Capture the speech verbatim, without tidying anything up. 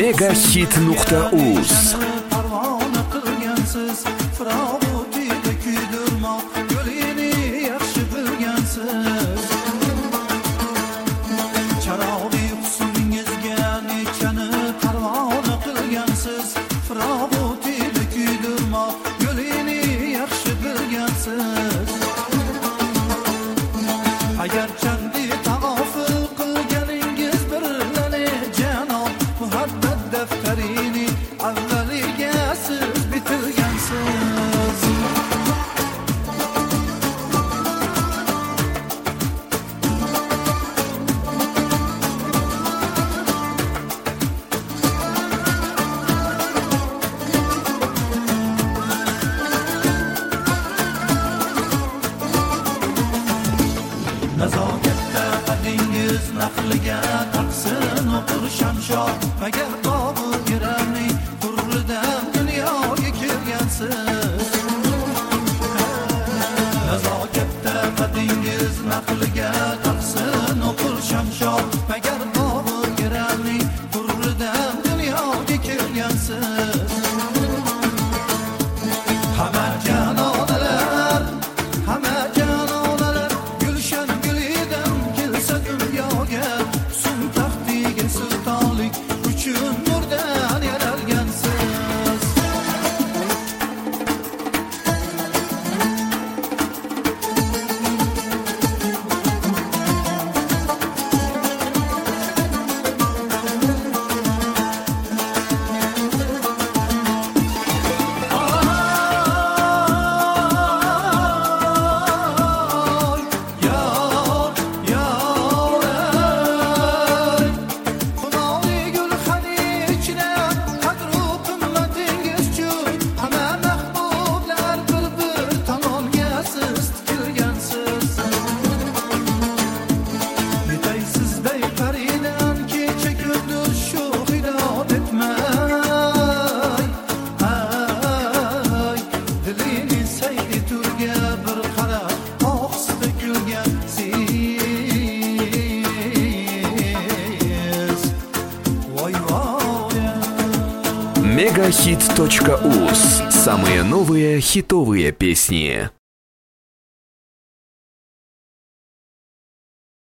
Megahit nuqta uz. Agar chandi tag'ofil qilganingiz birlane janob muhabbat daftarini avvaliga siz bitirgansiz. Nazokatda qadingiz naqliga taqsin o'qir shamshor. Magar Bobur Giramning hurridan dunyoga kelgansiz. Nazokatda qadingiz naqliga taqsin o'qir shamshor. Magar Bobur Giramning hurridan dunyoga kelgansiz. Hamma janonalar, hamma janonalar gulshan gulidan kelsa dunyoga, sun taxtiga sultonlik uchun nurdan yaralgansiz. Megahit точка уз. Самые новые хитовые песни.